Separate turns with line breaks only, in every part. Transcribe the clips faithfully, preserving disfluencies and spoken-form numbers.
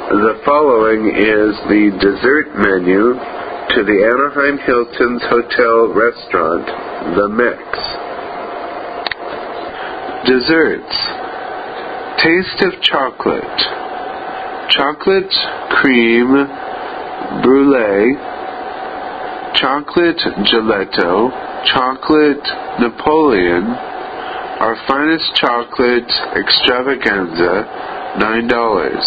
The following is the dessert menu to the Anaheim Hilton's Hotel Restaurant, The Mix. Desserts. Taste of chocolate. Chocolate cream brulee, chocolate gelato, chocolate Napoleon, our finest chocolate extravaganza, nine dollars.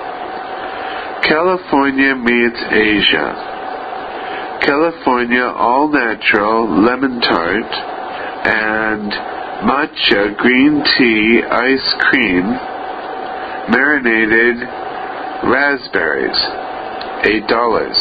California meets Asia. California all-natural lemon tart and matcha green tea ice cream, marinated raspberries, eight dollars.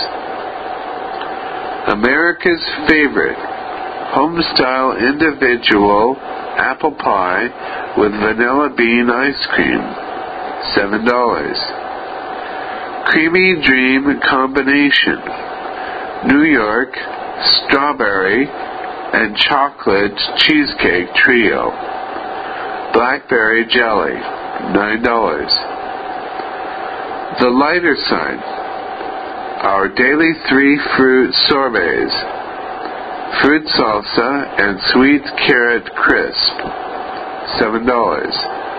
America's favorite, home-style individual apple pie with vanilla bean ice cream, seven dollars. Creamy Dream Combination, New York, strawberry, and chocolate cheesecake trio, blackberry jelly, nine dollars. The lighter side, our daily three fruit sorbets, fruit salsa and sweet carrot crisp, seven dollars.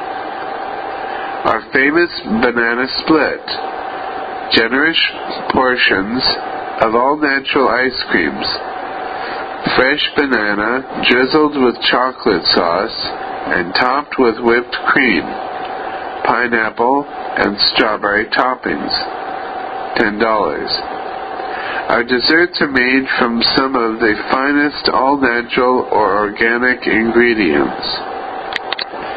Our famous banana split, generous portions of all natural ice creams, fresh banana drizzled with chocolate sauce and topped with whipped cream, pineapple and strawberry toppings, ten dollars. Our desserts are made from some of the finest all-natural or organic ingredients.